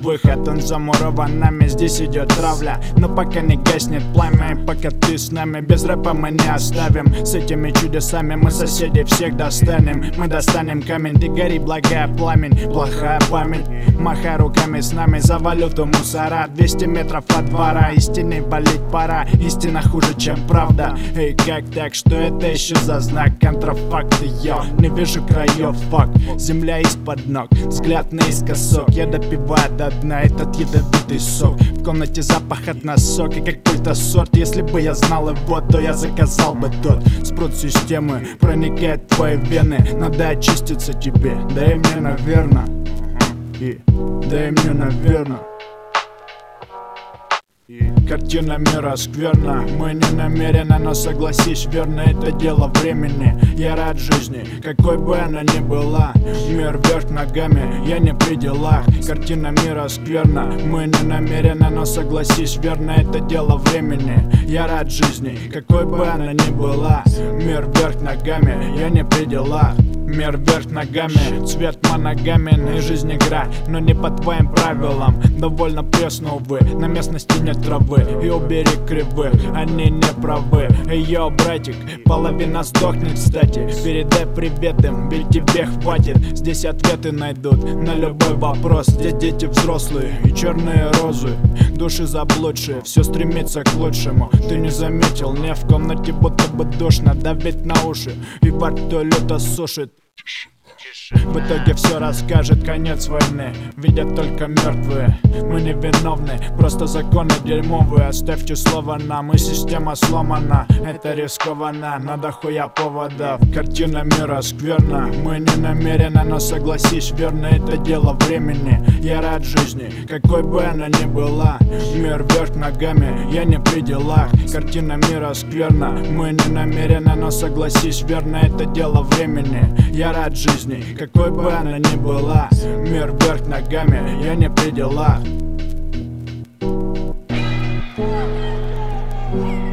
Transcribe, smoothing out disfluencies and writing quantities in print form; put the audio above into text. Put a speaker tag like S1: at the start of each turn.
S1: выход, он замурован нами, здесь идет травля. Но пока не гаснет пламя, и пока ты с нами, без рэпа мы не оставим. С этими чудесами мы соседей всех достанем. Мы достанем камень, ты гори, благая пламень. Плохая память, махай руками с нами за валюту мусора. 200 метров от двора, истиной болеть пора. Истина хуже, чем правда. Эй, как так, что это еще за знак? Контрафакты, я не вижу краев, фак. Земля из-под ног, взгляд наискосок. Я допиваю до дна этот ядовитый сок. В комнате запах от носок и какой-то сорт. Если бы я знал его, то я заказал бы тот. Спрут системы проникает в твои вены. Надо очиститься тебе, да и мне, наверно. Да и мне, наверно. Картина мира скверна, мы не намерены, но согласись, верно, это дело времени. Я рад жизни, какой бы она ни была. Мир вверх ногами, я не при делах. Картина мира скверна, мы не намерены, но согласись, верно, это дело времени. Я рад жизни, какой бы она ни была. Мир вверх ногами, я не при делах. Мир вверх ногами, цвет моногамен и жизнь игра, но не по твоим правилам. Довольно пресно, увы, на местности нет травы. И убери кривых, они не правы. Йо, братик, половина сдохнет, кстати. Передай привет им, ведь тебе хватит. Здесь ответы найдут на любой вопрос. Здесь дети взрослые и черные розы. Души заблудшие, все стремится к лучшему. Ты не заметил, не в комнате будто бы душно. Давить на уши и во рту люто сушит. В итоге все расскажет конец войны. Видят только мертвые, мы не виновны. Просто законы дерьмовые, оставьте слово нам. И система сломана, это рискованно. Надо хуя поводов, картина мира скверна. Мы не намерены, но согласись, верно, это дело времени. Я рад жизни, какой бы она ни была. Мир вверх ногами, я не при делах. Картина мира скверна, мы не намерены, но согласись, верно, это дело времени. Я рад жизни, какой бы она ни была. Мир вверх ногами, я не при делах.